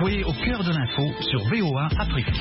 Soyez au cœur de l'info sur VOA Afrique.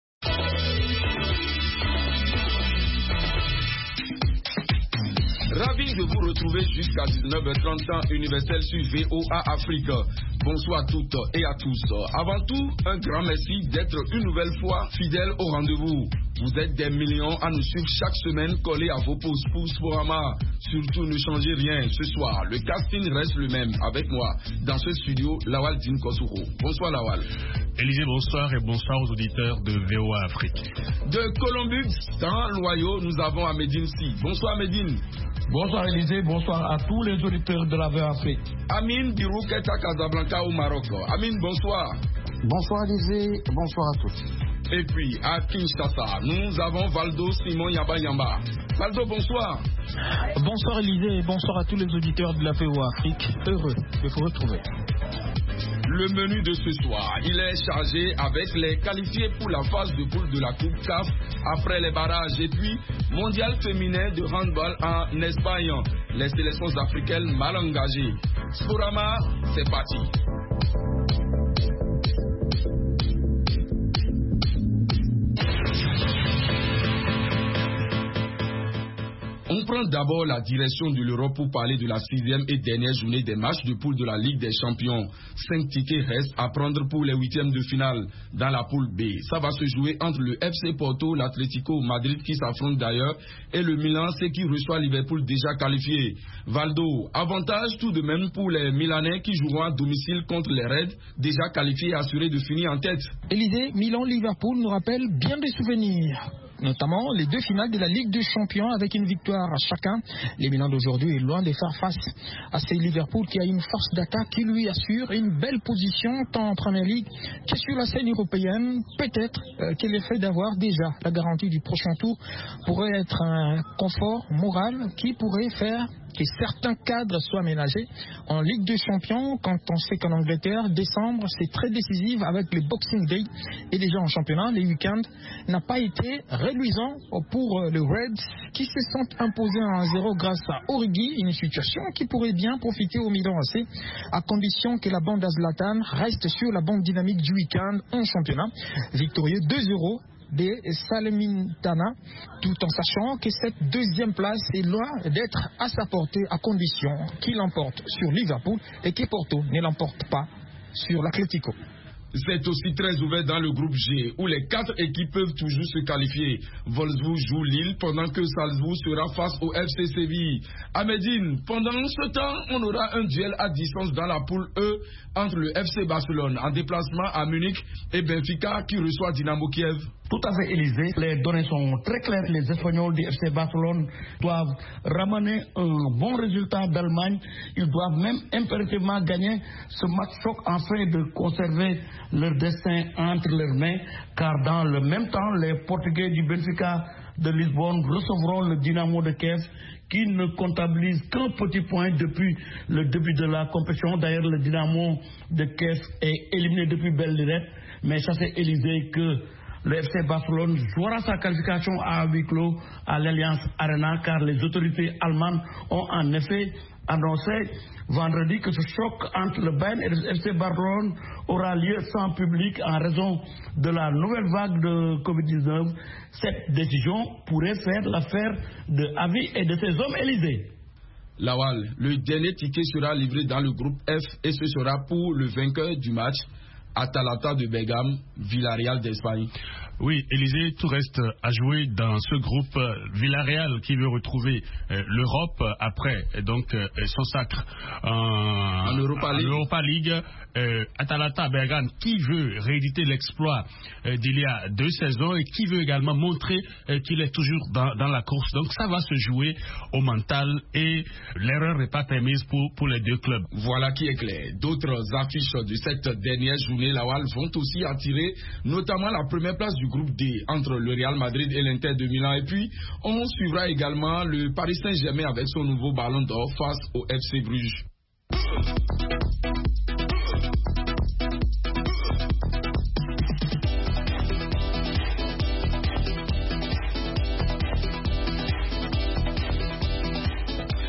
Ravi de vous retrouver jusqu'à 19h30 temps universel sur VOA Afrique. Bonsoir à toutes et à tous. Avant tout, un grand merci d'être une nouvelle fois fidèles au rendez-vous. Vous êtes des millions à nous suivre chaque semaine collés à vos pouces pour Sporama. Surtout ne changez rien. Ce soir, le casting reste le même avec moi. Dans ce studio, Lawal Din Kosuro. Bonsoir Lawal. Élisée, bonsoir et bonsoir aux auditeurs de VOA Afrique. De Columbus, dans l'Ohio, nous avons Ahmedine Si. Bonsoir Ahmedine. Bonsoir Élisée, bonsoir à tous les auditeurs de la VOA Afrique. Amine Birouketa Casablanca au Maroc. Amine, bonsoir. Bonsoir Élisée, bonsoir à tous. Et puis à Kinshasa, nous avons Valdo Simon Yamba Yamba. Valdo, bonsoir. Bonsoir Élisée et bonsoir à tous les auditeurs de la VOA Afrique. Heureux de vous retrouver. Le menu de ce soir, il est chargé avec les qualifiés pour la phase de poule de la Coupe CAF après les barrages et puis mondial féminin de handball en Espagne. Les sélections africaines mal engagées. Sporama, c'est parti. On prend d'abord la direction de l'Europe pour parler de la 6e et dernière journée des matchs de poule de la Ligue des Champions. 5 tickets restent à prendre pour les 8e de finale dans la poule B. Ça va se jouer entre le FC Porto, l'Atlético Madrid qui s'affronte d'ailleurs et le Milan, c'est qui reçoit Liverpool déjà qualifié. Valdo, avantage tout de même pour les Milanais qui joueront à domicile contre les Reds déjà qualifiés et assurés de finir en tête. Élysée, Milan-Liverpool nous rappelle bien des souvenirs. Notamment les deux finales de la Ligue des Champions avec une victoire à chacun. Les Milan d'aujourd'hui est loin de faire face à ces Liverpool qui a une force d'attaque qui lui assure une belle position tant en Première Ligue que sur la scène européenne. Peut-être que l'effet d'avoir déjà la garantie du prochain tour pourrait être un confort moral qui pourrait faire que certains cadres soient ménagés. En Ligue des Champions, quand on sait qu'en Angleterre, décembre, c'est très décisif avec le Boxing Day et déjà en championnat, les week-ends n'a pas été réluisant pour les Reds qui se sont imposés 1-0 grâce à Origi, une situation qui pourrait bien profiter au Milan AC à condition que la bande à Zlatan reste sur la bande dynamique du week-end en championnat. Victorieux 2-0 des Salernitana, tout en sachant que cette deuxième place est loin d'être à sa portée à condition qu'il l'emporte sur Liverpool et que Porto ne l'emporte pas sur l'Atlético. C'est aussi très ouvert dans le groupe G, où les 4 équipes peuvent toujours se qualifier. Wolfsburg joue Lille, pendant que Salzbourg sera face au FC Séville. À Médine, pendant ce temps, on aura un duel à distance dans la poule E entre le FC Barcelone en déplacement à Munich et Benfica qui reçoit Dynamo Kiev. Tout à fait Élysée, les données sont très claires. Les Espagnols du FC Barcelone doivent ramener un bon résultat d'Allemagne. Ils doivent même impérativement gagner ce match choc afin de conserver leur destin entre leurs mains, car dans le même temps, les Portugais du Benfica de Lisbonne recevront le Dynamo de Kiev qui ne comptabilise qu'un petit point depuis le début de la compétition. D'ailleurs, le Dynamo de Kiev est éliminé depuis belle lurette, mais ça c'est Élysée que le FC Barcelone jouera sa qualification à huis clos à l'Allianz Arena, car les autorités allemandes ont en effet annoncé vendredi que ce choc entre le Bayern et le FC Barcelone aura lieu sans public en raison de la nouvelle vague de Covid-19. Cette décision pourrait faire l'affaire de Avi et de ses hommes Élysée. Lawal, le dernier ticket sera livré dans le groupe F et ce sera pour le vainqueur du match, Atalanta de Bergame, Villarreal d'Espagne. Oui, Élysée, tout reste à jouer dans ce groupe. Villarreal qui veut retrouver l'Europe après son sacre en Europa League. Atalanta Bergame qui veut rééditer l'exploit d'il y a 2 saisons et qui veut également montrer qu'il est toujours dans la course. Donc ça va se jouer au mental et l'erreur n'est pas permise pour les deux clubs. Voilà qui est clair. D'autres affiches de cette dernière journée, Lawal, vont aussi attirer notamment la première place du groupe D entre le Real Madrid et l'Inter de Milan. Et puis on suivra également le Paris Saint-Germain avec son nouveau ballon d'or face au FC Bruges. Sur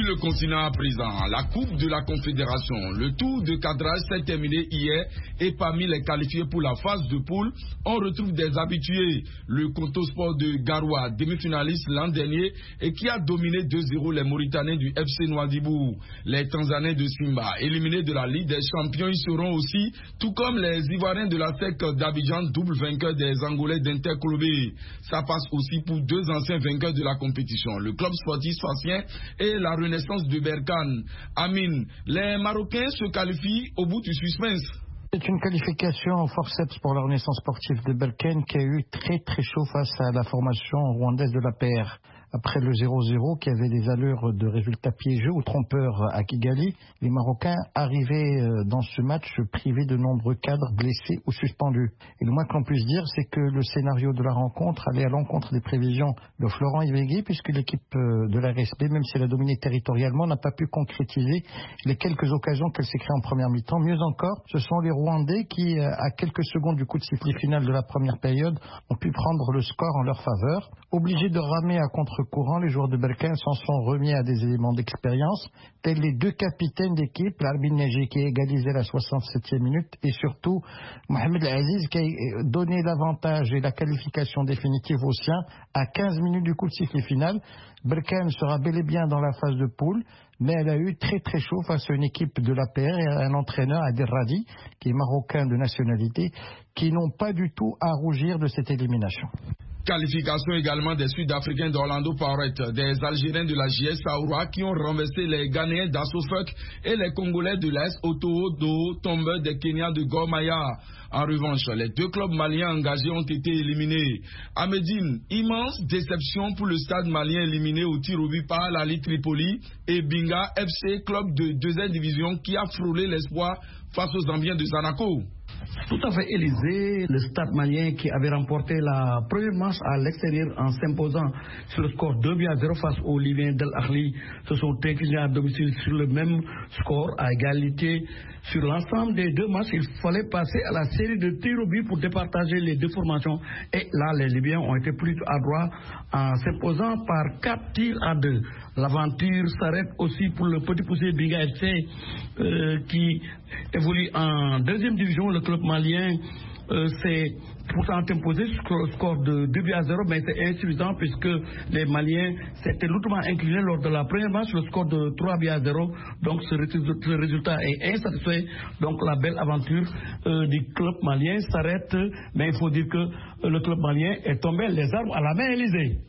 le continent à présent, la Coupe de la Confédération, le tour de cadrage s'est terminé hier et parmi les qualifiés pour la phase de poule, on retrouve des habitués. Le Konto Sport de Garoua, demi-finaliste l'an dernier et qui a dominé 2-0 les Mauritaniens du FC Nouadhibou. Les Tanzaniens de Simba, éliminés de la Ligue des Champions, y seront aussi, tout comme les Ivoiriens de la SEC d'Abidjan, double vainqueur des Angolais d'Inter-Colobé. Ça passe aussi pour deux anciens vainqueurs de la compétition, le club sportif sfaxien et la Renaissance de Berkane. Amine, les Marocains se qualifient au bout du suspense. C'est une qualification au forceps pour la Renaissance sportive de Berkane qui a eu très très chaud face à la formation rwandaise de l'APR. Après le 0-0 qui avait des allures de résultats piégeux ou trompeurs à Kigali, les Marocains arrivaient dans ce match privés de nombreux cadres blessés ou suspendus. Et le moins qu'on puisse dire, c'est que le scénario de la rencontre allait à l'encontre des prévisions de Florent Ibegui, puisque l'équipe de la RSB, même si elle a dominé territorialement, n'a pas pu concrétiser les quelques occasions qu'elle s'est créées en première mi-temps. Mieux encore, ce sont les Rwandais qui, à quelques secondes du coup de sifflet final de la première période, ont pu prendre le score en leur faveur. Obligés de ramer à contre-courant, les joueurs de Berkane s'en sont remis à des éléments d'expérience, tels les deux capitaines d'équipe, Larbin Neji qui a égalisé la 67e minute et surtout Mohamed Aziz qui a donné l'avantage et la qualification définitive aux siens à 15 minutes du coup de sifflet final. Berkane sera bel et bien dans la phase de poule, mais elle a eu très très chaud face à une équipe de l'APR et à un entraîneur, Adel Radi, qui est marocain de nationalité, qui n'ont pas du tout à rougir de cette élimination. Qualification également des Sud-Africains d'Orlando Pirates, des Algériens de la JS Saoura qui ont renversé les Ghanéens d'Assofuk et les Congolais de l'Est Otoo Do tombeurs des Kenyans de Gor Mahia. En revanche, les deux clubs maliens engagés ont été éliminés. À Médine, immense déception pour le stade malien éliminé au tir au but par la Ligue Tripoli et Binga FC, club de 2e division qui a frôlé l'espoir face aux Zambiens de Zanaco. Tout à fait, Élysée, le stade malien qui avait remporté la première manche à l'extérieur en s'imposant sur le score 2-0 face aux Libyens d'Al Ahly, se sont inclinés à domicile sur le même score à égalité. Sur l'ensemble des deux matchs, il fallait passer à la série de tirs au but pour départager les deux formations. Et là, les Libyens ont été plus adroits en s'imposant par 4 tirs à 2. L'aventure s'arrête aussi pour le petit poussé Binga FC qui évolue en 2e division. Le club malien s'est pourtant imposé sur le score de 2-0, mais c'est insuffisant puisque les Maliens s'étaient lourdement inclinés lors de la première manche sur le score de 3-0. Donc ce résultat est insatisfait. Donc la belle aventure du club malien s'arrête, mais il faut dire que le club malien est tombé les armes à la main, Élysée.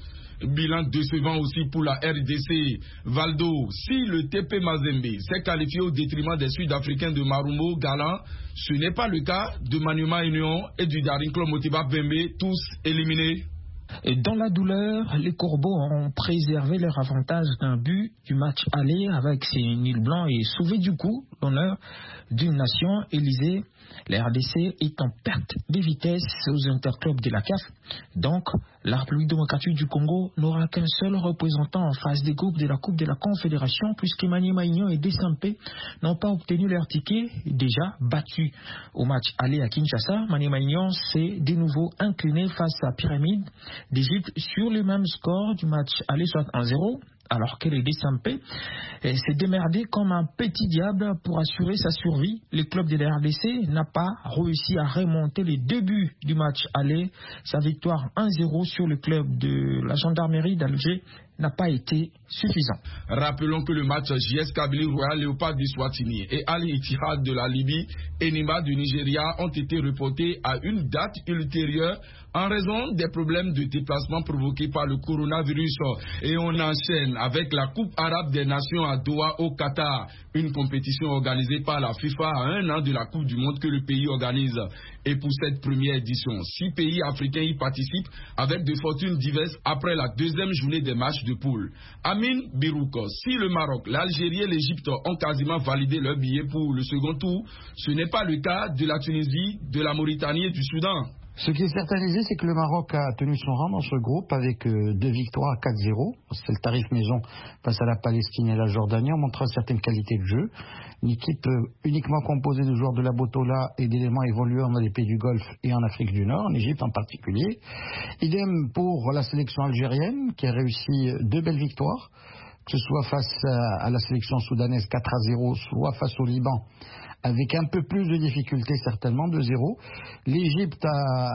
Bilan décevant aussi pour la RDC. Valdo, si le TP Mazembe s'est qualifié au détriment des Sud-Africains de Marumbo Galant, ce n'est pas le cas de Maniema Union et du Daring Club Motiba Bembe, tous éliminés. Et dans la douleur, les Corbeaux ont préservé leur avantage d'un but du match aller avec ses Nils blancs et sauvé du coup l'honneur d'une nation. Élysée, la RDC est en perte de vitesse aux interclubs de la CAF. Donc, la République démocratique du Congo n'aura qu'un seul représentant en phase des groupes de la Coupe de la Confédération puisque Maniema Union et Desampé n'ont pas obtenu leur ticket, déjà battus au match aller à Kinshasa. Maniema Union s'est de nouveau incliné face à Pyramide d'Égypte sur le même score du match aller, soit 1-0. Alors que les Desampé s'est démerdé comme un petit diable pour assurer sa survie. Le club de la RDC n'a pas réussi à remonter les deux buts du match aller. Sa victoire 1-0 sur le club de la gendarmerie d'Alger n'a pas été suffisant. Rappelons que le match JS Kabylie Royal Léopard du Swatini et Al Ittihad de la Libye et Nimba du Nigeria ont été reportés à une date ultérieure en raison des problèmes de déplacement provoqués par le coronavirus. Et on enchaîne avec la Coupe arabe des nations à Doha au Qatar, une compétition organisée par la FIFA à 1 an de la Coupe du monde que le pays organise. Et pour cette première édition, 6 pays africains y participent avec des fortunes diverses après la 2e journée des matchs de poule. Amine Birouk, si le Maroc, l'Algérie et l'Égypte ont quasiment validé leur billet pour le second tour, ce n'est pas le cas de la Tunisie, de la Mauritanie et du Soudan. Ce qui est certainisé, c'est que le Maroc a tenu son rang dans ce groupe avec 2 victoires à 4-0. C'est le tarif maison face à la Palestine et la Jordanie en montrant certaines qualités de jeu. Une équipe uniquement composée de joueurs de la Botola et d'éléments évoluant dans les pays du Golfe et en Afrique du Nord, en Égypte en particulier. Idem pour la sélection algérienne qui a réussi 2 belles victoires que ce soit face à la sélection soudanaise 4-0, soit face au Liban, avec un peu plus de difficultés certainement, 2-0. L'Égypte a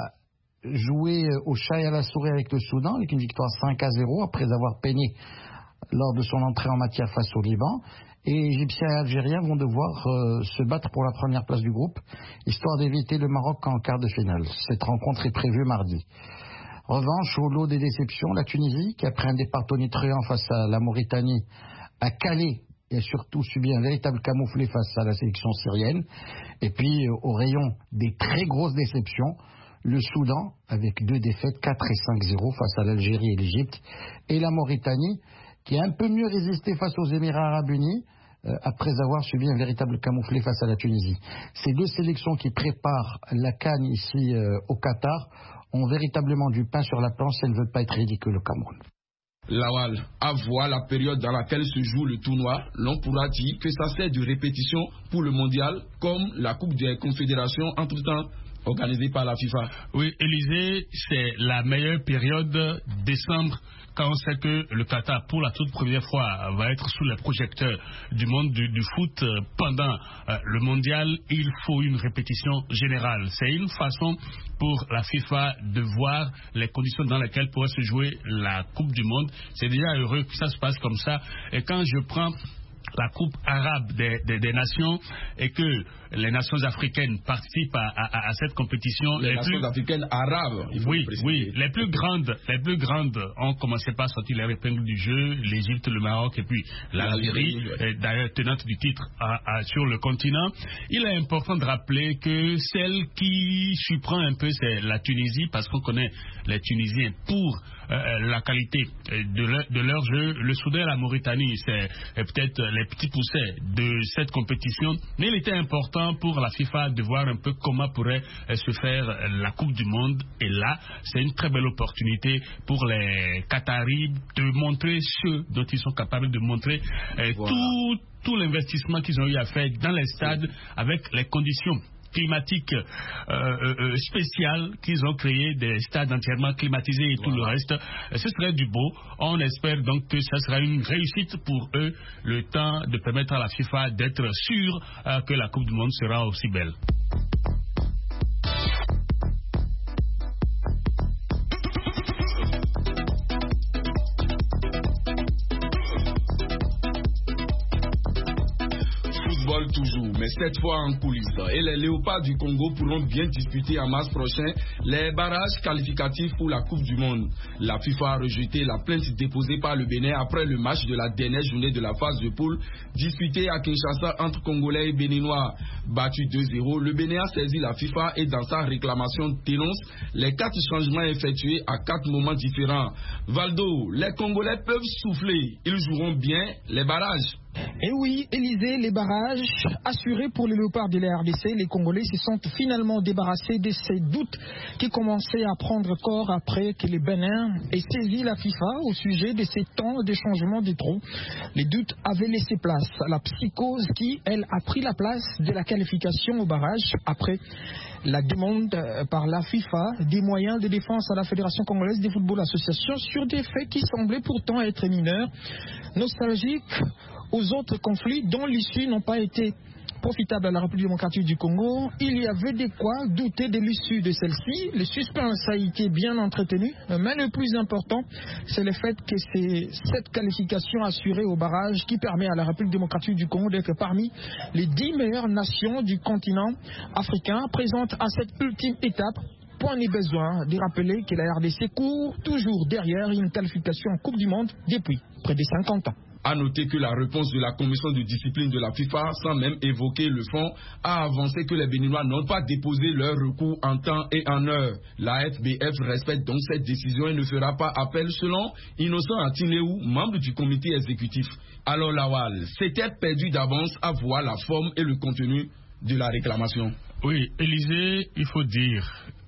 joué au chat et à la souris avec le Soudan, avec une victoire 5-0, après avoir peiné lors de son entrée en matière face au Liban. Et Égyptiens et Algériens vont devoir se battre pour la première place du groupe, histoire d'éviter le Maroc en quart de finale. Cette rencontre est prévue mardi. Revanche, au lot des déceptions, la Tunisie, qui après un départ tonitruant face à la Mauritanie, a calé et a surtout subi un véritable camouflet face à la sélection syrienne. Et puis, au rayon des très grosses déceptions, le Soudan, avec 2 défaites, 4 et 5-0 face à l'Algérie et l'Égypte, et la Mauritanie, qui a un peu mieux résisté face aux Émirats Arabes Unis, après avoir subi un véritable camouflet face à la Tunisie. Ces 2 sélections qui préparent la CAN ici au Qatar ont véritablement du pain sur la planche si elles ne veulent pas être ridicules au Cameroun. Lawal, à voir la période dans laquelle se joue le tournoi, l'on pourra dire que ça sert de répétition pour le mondial, comme la Coupe des Confédérations entre-temps organisée par la FIFA. Oui, Élysée, c'est la meilleure période, décembre, quand on sait que le Qatar, pour la toute première fois, va être sous les projecteurs du monde du foot pendant le mondial. Il faut une répétition générale. C'est une façon pour la FIFA de voir les conditions dans lesquelles pourrait se jouer la Coupe du Monde. C'est déjà heureux que ça se passe comme ça. Et quand je prends la Coupe arabe des nations et que les nations africaines participent à cette compétition. Les nations africaines arabes, il faut oui, les plus grandes ont commencé par sortir les épingles du jeu, l'Égypte, le Maroc et puis l'Algérie, d'ailleurs tenante du titre sur le continent. Il est important de rappeler que celle qui surprend un peu, c'est la Tunisie, parce qu'on connaît les Tunisiens pour la qualité de leur jeu. Le Soudan et la Mauritanie, c'est peut-être les petits poussets de cette compétition, mais il était important pour la FIFA de voir un peu comment pourrait se faire la Coupe du Monde. Et là, c'est une très belle opportunité pour les Qataris de montrer ce dont ils sont capables de montrer, tout l'investissement qu'ils ont eu à faire dans les stades avec les conditions climatiques spéciales qu'ils ont créé, des stades entièrement climatisés et tout le reste. Ce serait du beau. On espère donc que ça sera une réussite pour eux, le temps de permettre à la FIFA d'être sûre que la Coupe du Monde sera aussi belle. Toujours, mais cette fois en coulisses. Et les Léopards du Congo pourront bien disputer en mars prochain les barrages qualificatifs pour la Coupe du Monde. La FIFA a rejeté la plainte déposée par le Bénin après le match de la dernière journée de la phase de poule disputée à Kinshasa entre Congolais et Béninois. Battu 2-0, le Bénin a saisi la FIFA et dans sa réclamation dénonce les 4 changements effectués à 4 moments différents. Valdo, les Congolais peuvent souffler, ils joueront bien les barrages. Et oui, Élysée, les barrages assurés pour les Léopards de la RDC, les Congolais se sont finalement débarrassés de ces doutes qui commençaient à prendre corps après que les Bénin aient saisi la FIFA au sujet de ces temps de changement de trous. Les doutes avaient laissé place à la psychose qui, elle, a pris la place de la qualification au barrage après la demande par la FIFA des moyens de défense à la Fédération Congolaise de Football Association sur des faits qui semblaient pourtant être mineurs, nostalgiques aux autres conflits dont l'issue n'ont pas été profitable à la République démocratique du Congo. Il y avait de quoi douter de l'issue de celle-ci. Le suspense a été bien entretenu, mais le plus important, c'est le fait que c'est cette qualification assurée au barrage qui permet à la République démocratique du Congo d'être parmi les 10 meilleures nations du continent africain présentes à cette ultime étape. Point ni besoin de rappeler que la RDC court toujours derrière une qualification en Coupe du Monde depuis près de 50 ans. A noter que la réponse de la commission de discipline de la FIFA, sans même évoquer le fond, a avancé que les Béninois n'ont pas déposé leur recours en temps et en heure. La FBF respecte donc cette décision et ne fera pas appel selon Innocent Atineou, membre du comité exécutif. Alors Lawal, c'était perdu d'avance à voir la forme et le contenu de la réclamation. Oui, Élysée, il faut dire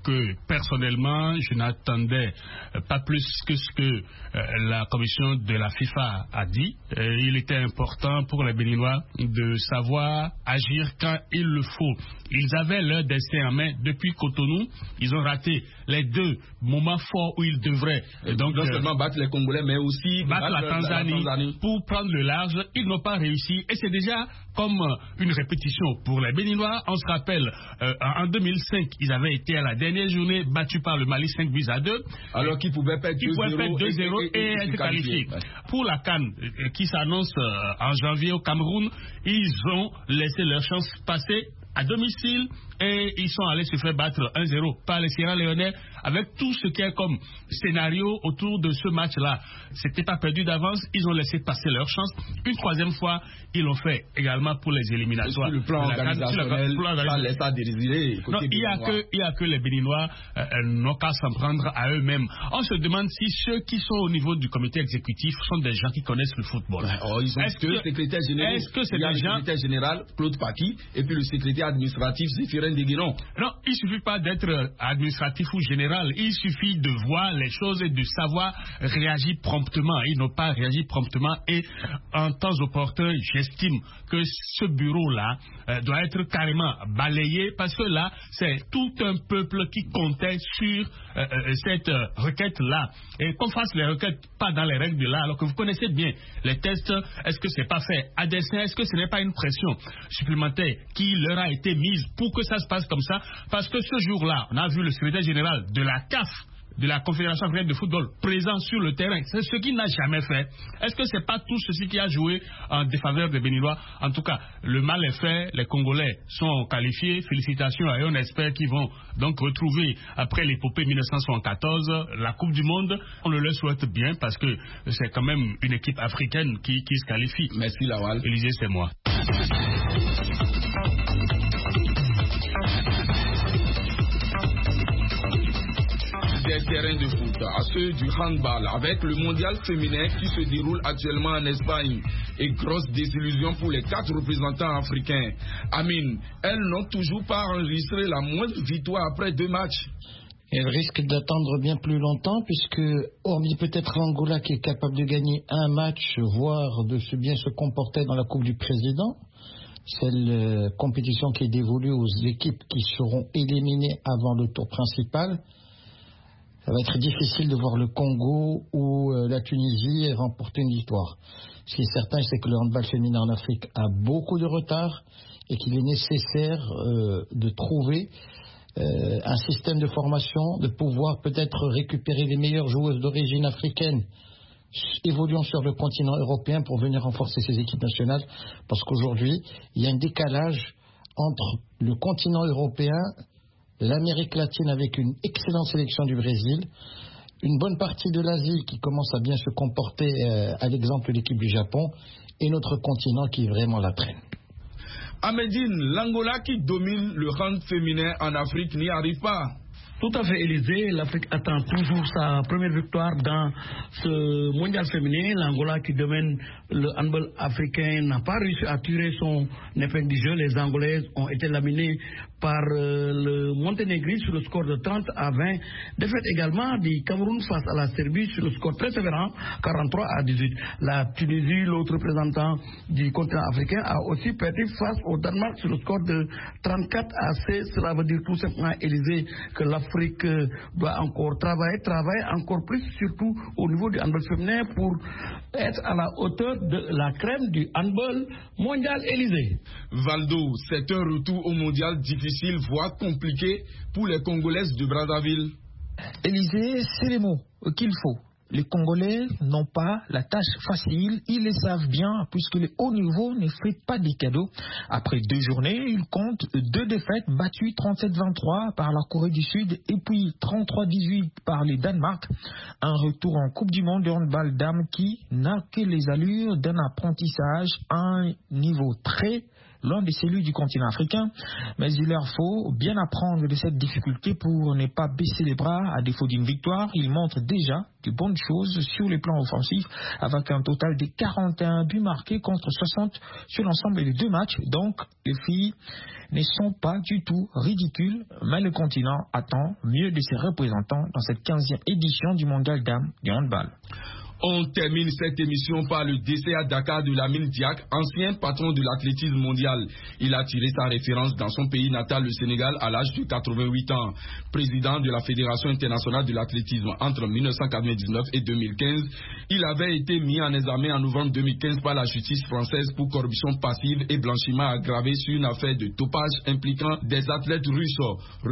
que personnellement, je n'attendais pas plus que ce que la commission de la FIFA a dit. Il était important pour les Béninois de savoir agir quand il le faut. Ils avaient leur destin en main depuis Cotonou. Ils ont raté les 2 moments forts où ils devraient donc non seulement battre les Congolais, mais aussi battre la Tanzanie pour prendre le large. Ils n'ont pas réussi et c'est déjà comme une répétition pour les Béninois. On se rappelle, en 2005, ils avaient été à la dernière journée battus par le Mali 5-2. Alors qu'ils pouvaient perdre 2-0 et être qualifiés. Pour la CAN qui s'annonce en janvier au Cameroun, ils ont laissé leur chance passer à domicile et ils sont allés se faire battre 1-0 par les Sierra Léonais avec tout ce qui est comme scénario autour de ce match-là. C'était pas perdu d'avance, ils ont laissé passer leur chance. Une 3e fois, ils l'ont fait également pour les éliminatoires. Le plan organisationnel, ça laisse à désirer. Non, il y a que les Béninois n'ont qu'à s'en prendre à eux-mêmes. On se demande si ceux qui sont au niveau du comité exécutif sont des gens qui connaissent le football. Ils ont deux secrétaires généraux. Est-ce que c'est il y a des le gens... secrétaire général, Claude Paki, et puis le secrétaire administratif, Zéphirin Deguinon. Non, il ne suffit pas d'être administratif ou général. Il suffit de voir les choses et de savoir réagir promptement. Ils n'ont pas réagi promptement et en temps opportun, j'estime que ce bureau-là doit être carrément balayé parce que là, c'est tout un peuple qui comptait sur cette requête-là. Et qu'on fasse les requêtes pas dans les règles de l'art, alors que vous connaissez bien les tests, est-ce que c'est pas fait à dessein, est-ce que ce n'est pas une pression supplémentaire qui leur a été mise pour que ça se passe comme ça? Parce que ce jour-là, on a vu le secrétaire général de la CAF, de la Confédération africaine de football, présent sur le terrain. C'est ce qu'il n'a jamais fait. Est-ce que c'est pas tout ceci qui a joué en défaveur des Béninois? En tout cas, le mal est fait. Les Congolais sont qualifiés. Félicitations à eux. On espère qu'ils vont donc retrouver, après l'épopée 1974, la Coupe du Monde. On le leur souhaite bien parce que c'est quand même une équipe africaine qui se qualifie. Merci Lawal. Élisée, c'est moi. Des terrains de foot à ceux du handball avec le mondial féminin qui se déroule actuellement en Espagne et grosse désillusion pour les 4 représentants africains. Amine, elles n'ont toujours pas enregistré la moindre victoire après 2 matchs. Elles risquent d'attendre bien plus longtemps puisque, hormis peut-être l'Angola qui est capable de gagner un match, voire de bien se comporter dans la Coupe du Président, c'est la compétition qui est dévolue aux équipes qui seront éliminées avant le tour principal. Ça va être difficile de voir le Congo ou la Tunisie remporter une victoire. Ce qui est certain, c'est que le handball féminin en Afrique a beaucoup de retard et qu'il est nécessaire de trouver un système de formation, de pouvoir peut-être récupérer les meilleures joueuses d'origine africaine évoluant sur le continent européen pour venir renforcer ces équipes nationales. Parce qu'aujourd'hui, il y a un décalage entre le continent européen, l'Amérique latine avec une excellente sélection du Brésil, une bonne partie de l'Asie qui commence à bien se comporter à l'exemple de l'équipe du Japon et notre continent qui vraiment la traîne. Ahmedine, l'Angola qui domine le hand féminin en Afrique n'y arrive pas. Tout à fait, Élysée. L'Afrique attend toujours sa première victoire dans ce mondial féminin. L'Angola qui domine le handball africain n'a pas réussi à tirer son épingle du jeu. Les Angolaises ont été laminées par le Monténégro sur le score de 30-20. Défaite également du Cameroun face à la Serbie sur le score très sévère, 43-18. La Tunisie, l'autre représentant du continent africain, a aussi perdu face au Danemark sur le score de 34-16. Cela veut dire tout simplement, Élysée, que l'Afrique doit encore travailler encore plus, surtout au niveau du handball féminin, pour être à la hauteur de la crème du handball mondial, Élysée. Valdo, c'est un retour au mondial difficile, voire compliqué pour les Congolaises de Brazzaville. Élysée, c'est les mots qu'il faut. Les Congolais n'ont pas la tâche facile, ils le savent bien, puisque le haut niveau ne fait pas des cadeaux. Après 2 journées, ils comptent 2 défaites battues 37-23 par la Corée du Sud et puis 33-18 par les Danemark. Un retour en Coupe du Monde de handball dames qui n'a que les allures d'un apprentissage à un niveau très loin de celui du continent africain. Mais il leur faut bien apprendre de cette difficulté pour ne pas baisser les bras. À défaut d'une victoire, ils montrent déjà de bonnes choses sur les plans offensifs avec un total de 41 buts marqués contre 60 sur l'ensemble des 2 matchs. Donc les filles ne sont pas du tout ridicules, mais le continent attend mieux de ses représentants dans cette 15e édition du mondial dames du handball. On termine cette émission par le décès à Dakar de Lamine Diack, ancien patron de l'athlétisme mondial. Il a tiré sa référence dans son pays natal, le Sénégal, à l'âge de 88 ans. Président de la Fédération internationale de l'athlétisme entre 1999 et 2015, il avait été mis en examen en novembre 2015 par la justice française pour corruption passive et blanchiment aggravé sur une affaire de dopage impliquant des athlètes russes.